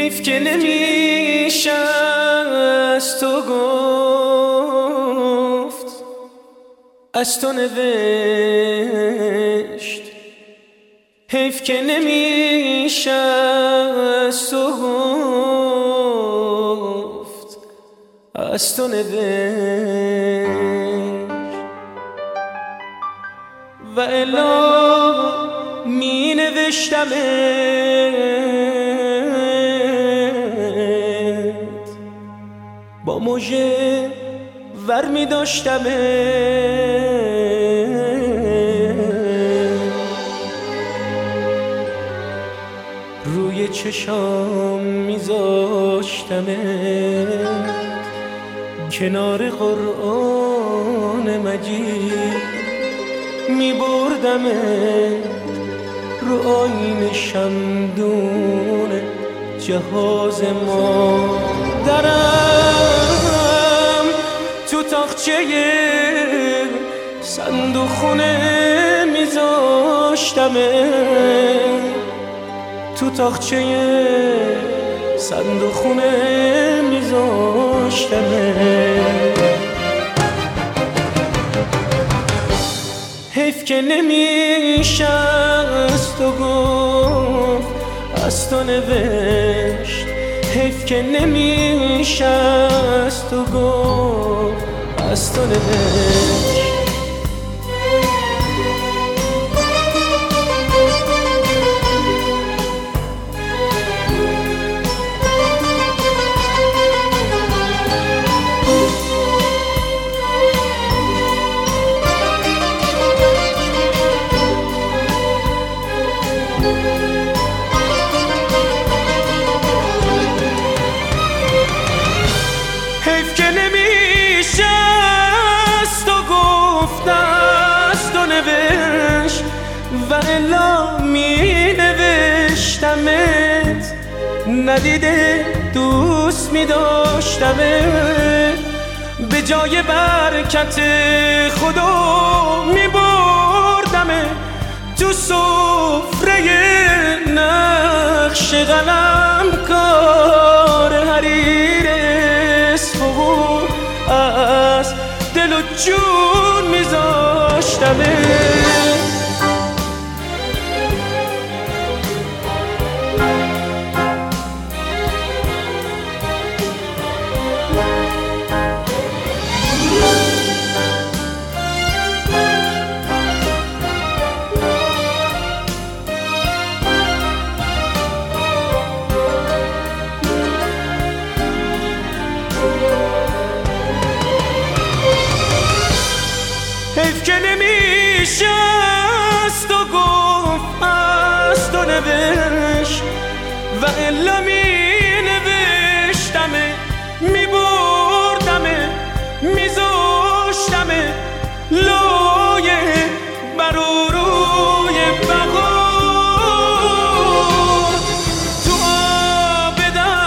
حیف که نمیشه از تو گفت، از تو نوشت. حیف که نمیشه از تو گفت، از تو نوشت. و الا می نوشتمت با موجه ور می داشتمت، روی چشام می زاشتمت، کنار قرآن مجید می بردمت، رو آیین شمدون جهاز ما درم، تو تاقچه صندوق خونه میذاشتمت، تو تاقچه صندوق خونه میذاشتمت. حیف که نمیشه از تو گفت، از تو نوشت. حیف که نمیشه از تو گفت، از تو نوشت. حیف که نمیشه از تو گفت، از تو نوشت. و الا می نوشتمت، ندیده دوست می داشتمت، به جای برکت خدا می بردمت، تو سفره نقش قلم کار حریر اسفو از دل و جون میذاشتمت. حیف که نمیشه از تو گفت، از تو نوشت. و الا می نوشتمه، می بردمه، می زاشتمه لایه برو روی بغار، تو آب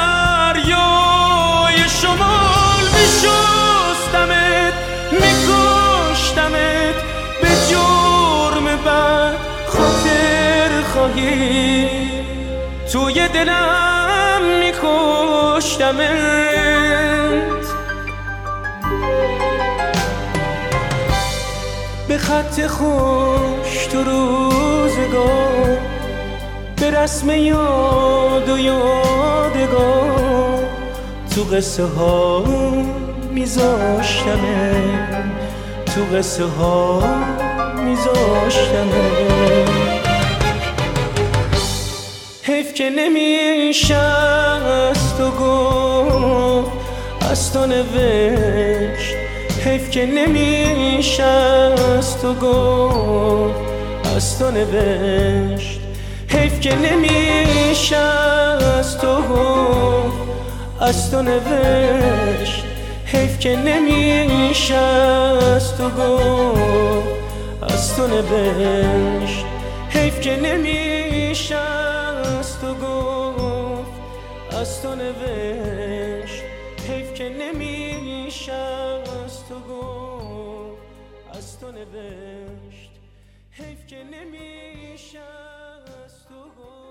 دریای شمال می شستمت، می کشتمت، به جرم بد خاطر خواهی توی دلم می کشتمت. به خط خوش تو روزگار، به رسم یاد و یادگار، تو قصه ها میذاشتمت، تو قصه ها میذاشتمت. حیف که نمیشه از تو گفت، از تو نوشت. حیف که نمیشه از تو گفت، از تو نوشت. حیف که نمیشه از تو گفت، از تو نوشت. حیف که نمیشه از تو گفت، از تو نوشت. حیف که نمیشه از تو گفت، از تو نوشت. حیف که نمیشه از تو گفت، از تو نوشت. حیف که نمیشه از تو گفت.